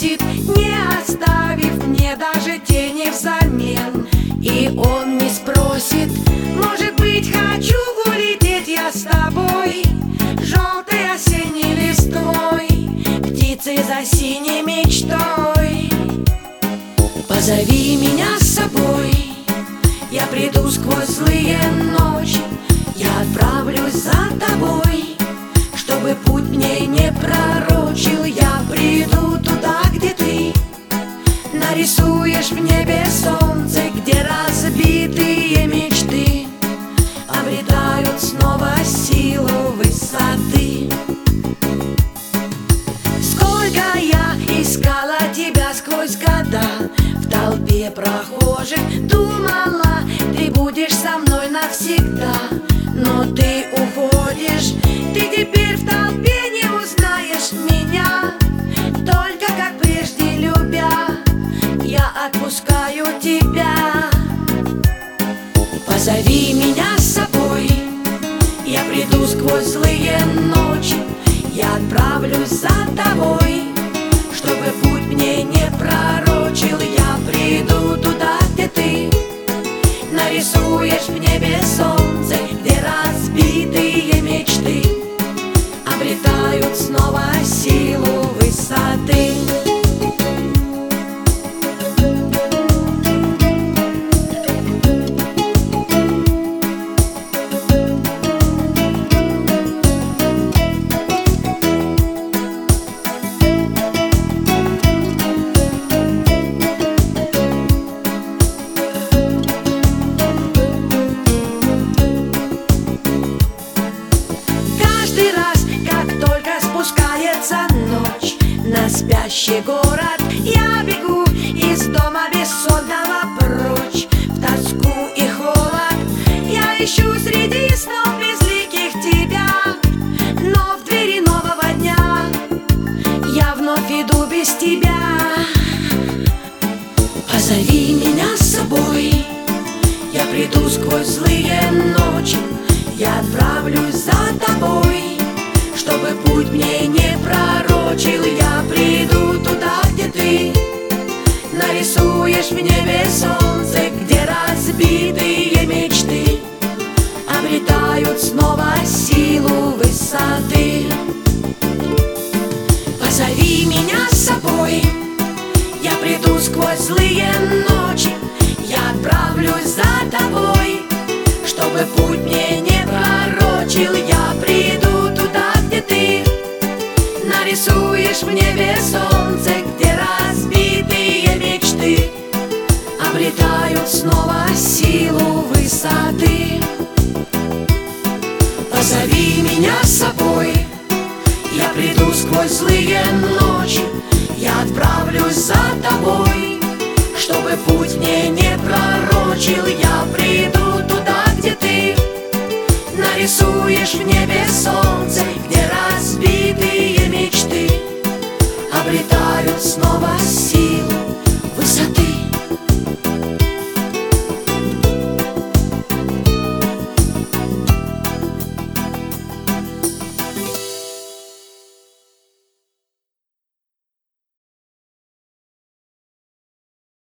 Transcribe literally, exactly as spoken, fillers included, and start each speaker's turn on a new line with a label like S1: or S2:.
S1: бросит, не оставив мне даже тени взамен. И он не спросит, может быть, хочу улететь я с тобой, желтой осенней листвой, птицей за синей мечтой. Позови меня с собой, я приду сквозь злые ночи, я отправлюсь за тобой, чтобы путь мне не пророчил. Я приду туда, где ты нарисуешь в небе солнце, где разбитые мечты обретают снова силу высоты. Сколько я искала тебя сквозь года, в толпе прохожих думала, ты будешь со мной навсегда. Но ты уходишь, ты теперь в толпе не узнаешь меня, только как прежде любя, я отпускаю тебя. Позови меня с собой, я приду сквозь злые ночи, я отправлюсь за тобой, чтобы путь мне не пророчил. Я приду туда, где ты нарисуешь в небе солнце, где разбитые мечты обретают снова силу высоты. Ночь на спящий город, я бегу из дома бессонного прочь. В тоску и холод я ищу среди снов безликих тебя, но в двери нового дня я вновь иду без тебя. Позови меня с собой, я приду сквозь злые ночи, я отправлюсь за тобой, чтобы путь мне не пророчил. Я приду туда, где ты нарисуешь в небе солнце, где разбитые мечты обретают снова силу высоты. Позови меня с собой, я приду сквозь злые ночи, я отправлюсь за тобой, чтобы путь мне не пророчил. Я приду туда, где ты нарисуешь в небе солнце, где разбитые мечты обретают снова силу высоты. Позови меня с собой, я приду сквозь злые ночи, я отправлюсь за тобой, чтобы путь мне не пророчил. Я приду туда, где ты нарисуешь в небе солнце, где разбитые мечты